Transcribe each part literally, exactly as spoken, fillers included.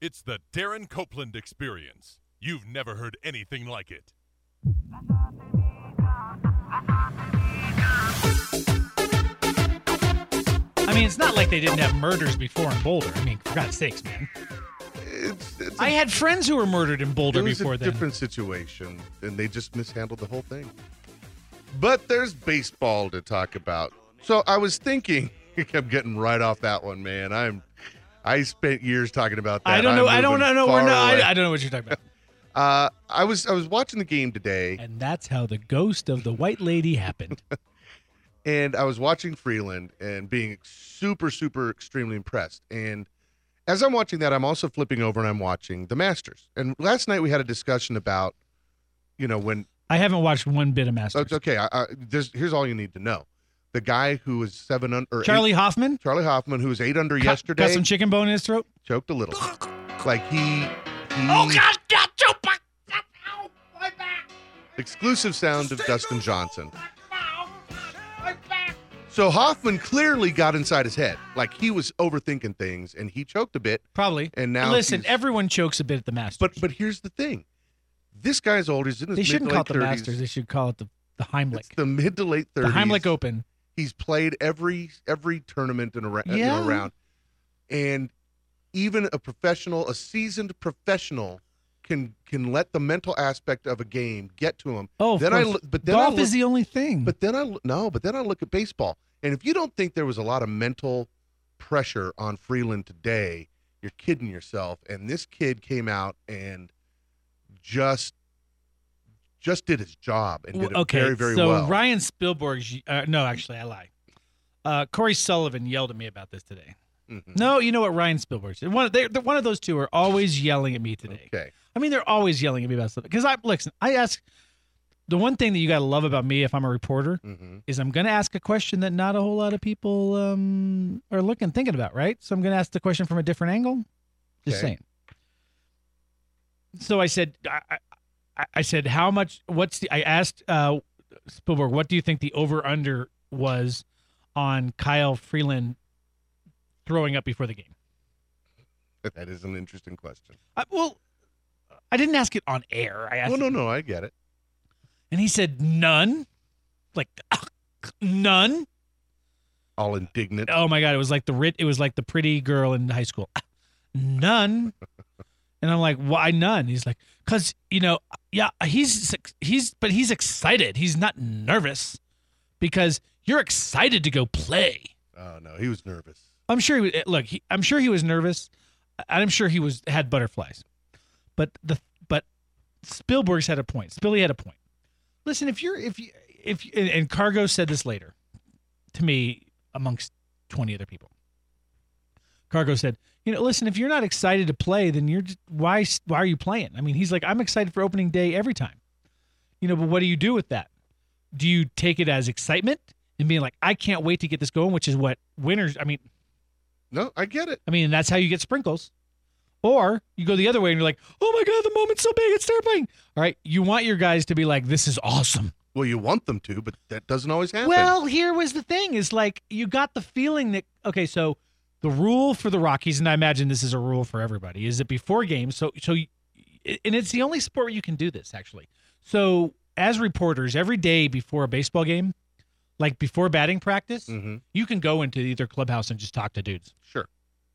It's the Darren Copeland Experience. You've never heard anything like it. I mean, it's not like they didn't have murders before in Boulder. I mean, for God's sakes, man. It's, it's I a, had friends who were murdered in Boulder it was before a then. different situation, and they just mishandled the whole thing. But there's baseball to talk about. So I was thinking, I kept getting right off that one, man. I'm, I spent years talking about that. I don't know. I'm I don't know. moving No, we're far not. away. I, I don't know what you're talking about. Uh, I was I was watching the game today, And that's how the ghost of the white lady happened. and I was watching Freeland and being super, super, extremely impressed. And as I'm watching that, I'm also flipping over and I'm watching the Masters. And last night we had a discussion about, you know, when I haven't watched one bit of Masters. oh, it's okay. I, I, there's, here's all you need to know: the guy who was seven under, or Charlie eight, Hoffman Charlie Hoffman, who was eight under got, yesterday, got some chicken bone in his throat. choked a little, like he. he Oh God! God, choke back. Exclusive sound of Dustin Johnson. So Hoffman clearly got inside his head. Like he was overthinking things and he choked a bit. Probably. And now listen, he's- everyone chokes a bit at the Masters. But but here's the thing. This guy's old. He's in his they mid shouldn't to call late it the thirties. Masters. They should call it the, the Heimlich. It's the mid to late The thirties. Heimlich Open. He's played every every tournament in a, Yeah. you know, around. And even a professional, a seasoned professional can can let the mental aspect of a game get to him. Oh, of then I course. look- but then golf I look, is the only thing. But then I look- no, but then I look at baseball, and if you don't think there was a lot of mental pressure on Freeland today, you're kidding yourself. And this kid came out and just just did his job and did it okay, very very so well. Ryan Spielberg's. Uh, no, actually, I lie. Uh, Corey Sullivan yelled at me about this today. Mhm. No, you know what Ryan Spielberg said. One, they, one of those two are always yelling at me today. Okay. I mean, they're always yelling at me about stuff. Because I listen, I ask the one thing that you got to love about me if I'm a reporter Mm-hmm. is I'm going to ask a question that not a whole lot of people um, are looking, thinking about, right? So I'm going to ask the question from a different angle. Just Okay. saying. So I said, I, I, I said, how much? What's the? I asked uh, Spielberg, what do you think the over under was on Kyle Freeland throwing up before the game? That is an interesting question. I, well, I didn't ask it on air. I asked, Oh no, no, I get it. and he said none, like none. All indignant. Oh my God! It was like the writ. It was like the pretty girl in high school. None. And I'm like, why none? He's like, cause you know, yeah, he's he's, but he's excited. He's not nervous because you're excited to go play. Oh no, he was nervous. I'm sure. He, look, he, I'm sure he was nervous. I'm sure he was had butterflies. But the but Spielberg's had a point. Spilly had a point. Listen, if you're if you if and, and Cargo said this later to me amongst twenty other people. Cargo said, you know, listen, if you're not excited to play, then you're just, why why are you playing? I mean, he's like, I'm excited for opening day every time. You know, but what do you do with that? Do you take it as excitement and being like, I can't wait to get this going, which is what winners, I mean, No, I get it. I mean, that's how you get sprinkles. Or you go the other way and you're like, oh my God, the moment's so big, it's terrifying. All right, you want your guys to be like, this is awesome. Well, you want them to, but that doesn't always happen. Well, here was the thing is like, you got the feeling that, okay, so the rule for the Rockies, and I imagine this is a rule for everybody, is that before games, so, so, and it's the only sport where you can do this, actually. So as reporters, every day before a baseball game, like before batting practice, mm-hmm. you can go into either clubhouse and just talk to dudes. Sure.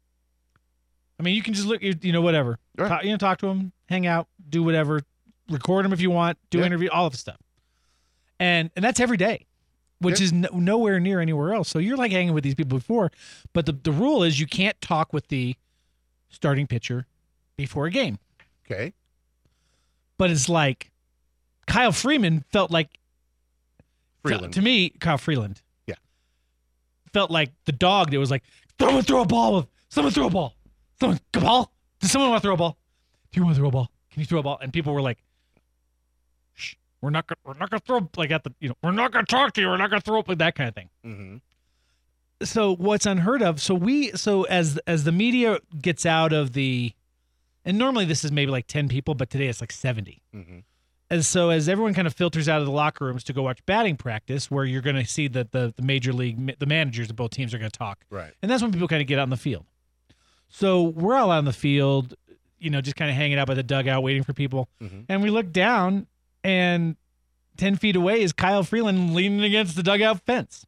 I mean, you can just look, you you know, whatever. Right. Talk, you know, talk to them, hang out, do whatever, record them if you want, do Yeah. interview, all of the stuff. And and that's every day, which Yeah. is no, nowhere near anywhere else. So you're like hanging with these people before, but the, the rule is you can't talk with the starting pitcher before a game. Okay. But it's like Kyle Freeman felt like, Freeland. to, to me, Kyle Freeland. Yeah. Felt like the dog that was like, someone throw a ball. Someone throw a ball. Someone, a ball? Does someone want to throw a ball? Do you want to throw a ball? Can you throw a ball? And people were like, shh, we're not gonna, we're not gonna throw, like at the, you know, we're not gonna talk to you. We're not gonna throw up, like that kind of thing. Mm-hmm. So what's unheard of? So we, so as as the media gets out of the, and normally this is maybe like ten people, but today it's like seventy. Mm-hmm. And so as everyone kind of filters out of the locker rooms to go watch batting practice, where you're going to see that the the major league, the managers of both teams are going to talk. Right. And that's when people kind of get out in the field. So we're all out in the field you know, just kind of hanging out by the dugout, waiting for people. Mhm. And we look down, and ten feet away is Kyle Freeland leaning against the dugout fence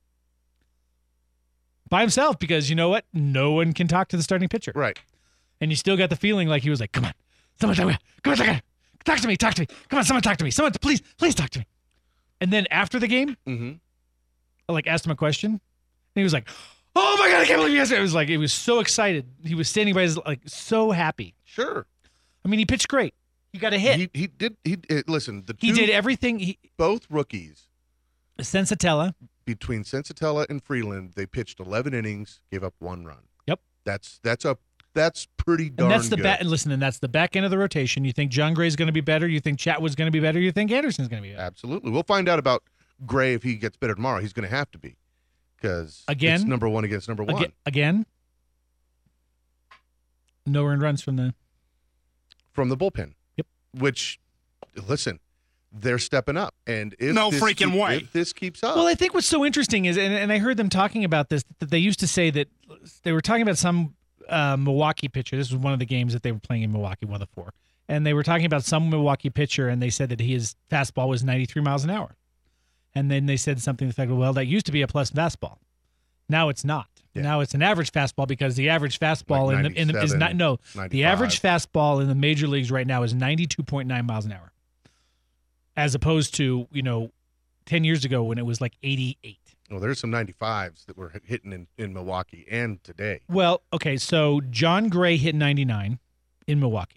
by himself because you know what? No one can talk to the starting pitcher. Right. And you still got the feeling like he was like, come on, someone talk to me. Come on, talk to me. Talk to me. Talk to me. Come on, someone talk to me. Someone, please, please talk to me. And then after the game, Mm-hmm. I like asked him a question, and he was like, "Oh my god, I can't believe you guys!" It was like it was so excited. He was standing by his like so happy. Sure. I mean, he pitched great. He got a hit. He, He he did he uh, listen. The two, did everything. He both rookies Sensatella. between Sensatella and Freeland, they pitched eleven innings, gave up one run. Yep. That's that's a that's pretty darn And that's the good. back. And listen, and that's the back end of the rotation. You think John Gray's going to be better? You think Chatwood's going to be better? You think Anderson's going to be better? Absolutely. We'll find out about Gray if he gets better tomorrow. He's going to have to be because Again? it's number one against number one. Again, again, no earned runs from the. From the bullpen. Yep. Which, listen, they're stepping up, and if No this freaking keep- way. if this keeps up, Well, I think what's so interesting is, and, and I heard them talking about this, that they used to say that they were talking about some uh, Milwaukee pitcher. This was one of the games that they were playing in Milwaukee, one of the four. And they were talking about some Milwaukee pitcher, and they said that his fastball was ninety-three miles an hour. And then they said something to the fact, well, that used to be a plus fastball. Now it's not. Yeah. Now it's an average fastball because the average fastball Like in the, in the is not no the ninety-five. average fastball in the major leagues right now is ninety-two point nine miles an hour, as opposed to you know ten years ago when it was like eighty-eight. Well, there's some ninety-fives that were hitting in, in Milwaukee and today. Well, okay, so John Gray hit ninety-nine in Milwaukee.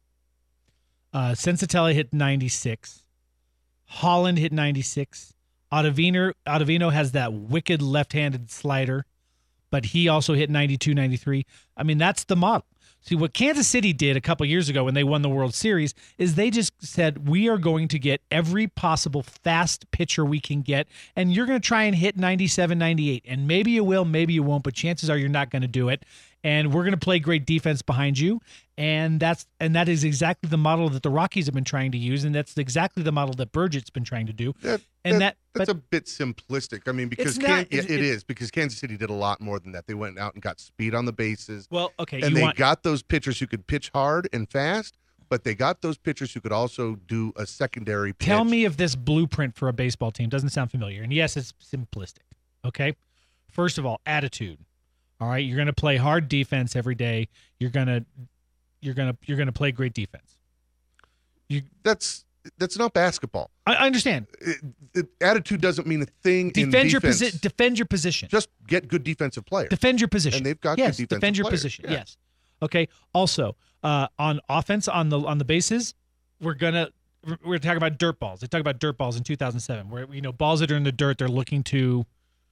Uh, Sensatella hit ninety-six. Holland hit ninety-six. Ottavino, Ottavino has that wicked left-handed slider, but he also hit ninety-two, ninety-three. I mean, that's the model. See, what Kansas City did a couple years ago when they won the World Series is they just said, we are going to get every possible fast pitcher we can get, and you're going to try and hit ninety-seven, ninety-eight. And maybe you will, maybe you won't, but chances are you're not going to do it. And we're going to play great defense behind you. And that's and that is exactly the model that the Rockies have been trying to use, and that's exactly the model that Burgett's been trying to do. That, And that- that's but- a bit simplistic. I mean, because It's not- Kan- yeah, it- it it- is because Kansas City did a lot more than that. They went out and got speed on the bases, Well, okay, and you they want got those pitchers who could pitch hard and fast. But they got those pitchers who could also do a secondary pitch. tell me if this blueprint for a baseball team doesn't sound familiar. And yes, it's simplistic. Okay, first of all, attitude. All right, you're going to play hard defense every day. You're gonna, you're gonna, you're gonna play great defense. You, that's that's not basketball. I, I understand. It, it, attitude doesn't mean a thing Defend in your defense. position. Defend your position. Just get good defensive players. Defend your position. And they've got yes. good defensive defend your players. position. Yeah. Yes. Okay. Also, uh, on offense, on the on the bases, we're gonna we're we're talking about dirt balls. They talk about dirt balls in two thousand seven, where you know balls that are in the dirt, they're looking to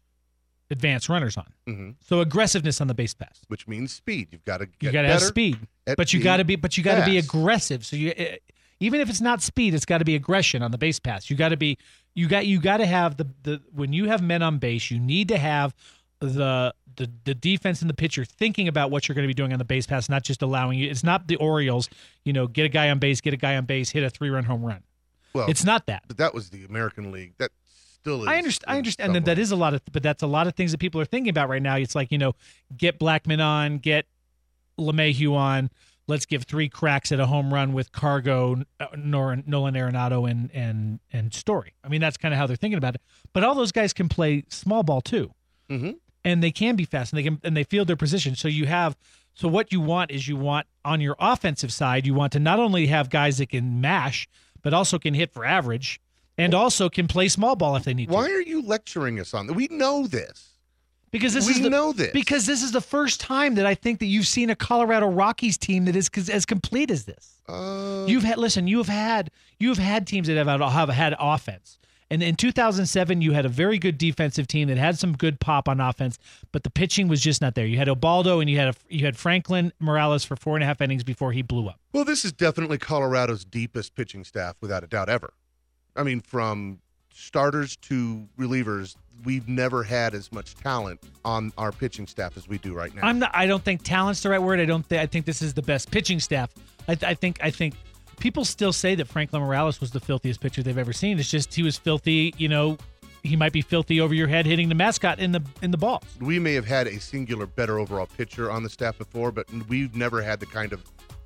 advance runners on. hmm So aggressiveness on the base pass. Which means speed. You've got to get You got to better have speed, at but you being got to be but you got to be fast. aggressive. So you eh, even if it's not speed, it's got to be aggression on the base pass. You got to be you got you got to have the the when you have men on base, you need to have the the the defense and the pitcher thinking about what you're going to be doing on the base pass, not just allowing you. It's not the Orioles, you know, get a guy on base, get a guy on base, hit a three-run home run. Well, It's not that. but that was the American League. That still is. I understand. I in understand that some that ways. is a lot of, but that's a lot of things that people are thinking about right now. It's like you know, get Blackman on, get LeMahieu on. Let's give three cracks at a home run with Cargo, uh, Nor- Nolan Arenado, and and and Story. I mean, that's kind of how they're thinking about it. But all those guys can play small ball too, Mhm. and they can be fast, and they can and they field their position. So you have. So what you want is you want on your offensive side, you want to not only have guys that can mash, but also can hit for average, and also can play small ball if they need to. Why are you lecturing us on that? We know this. Because this we is the, know this. Because this is the first time that I think that you've seen a Colorado Rockies team that is c- as complete as this. Uh, You've had listen. You have had you have had teams that have had, have had offense, and in two thousand seven you had a very good defensive team that had some good pop on offense, but the pitching was just not there. You had Obaldo and you had a, you had Franklin Morales for four and a half innings before he blew up. well, this is definitely Colorado's deepest pitching staff, without a doubt, ever. I mean, from starters to relievers, we've never had as much talent on our pitching staff as we do right now. I'm not. I don't think talent's the right word. I don't. Th- I think this is the best pitching staff. I, th- I think. I think people still say that Franklin Morales was the filthiest pitcher they've ever seen. It's just he was filthy. You know, he might be filthy over your head hitting the mascot in the in the balls. we may have had a singular better overall pitcher on the staff before, but we've never had the kind of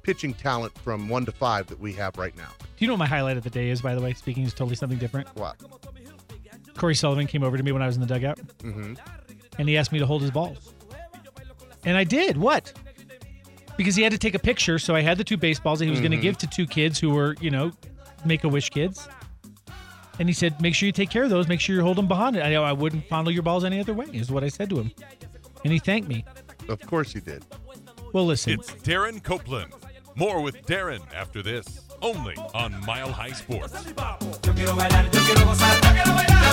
pitching talent from one to five that we have right now. Do you know what my highlight of the day is, by the way? Speaking is totally something different. What? Corey Sullivan came over to me when I was in the dugout, Mm-hmm. and he asked me to hold his balls. And I did. What? Because he had to take a picture, so I had the two baseballs that he was Mm-hmm. going to give to two kids who were, you know, Make-A-Wish kids. And he said, make sure you take care of those. Make sure you hold them behind it. I, I wouldn't fondle your balls any other way, is what I said to him. And he thanked me. Of course he did. Well, listen. It's Darren Copeland. More with Darren after this, only on Mile High Sports.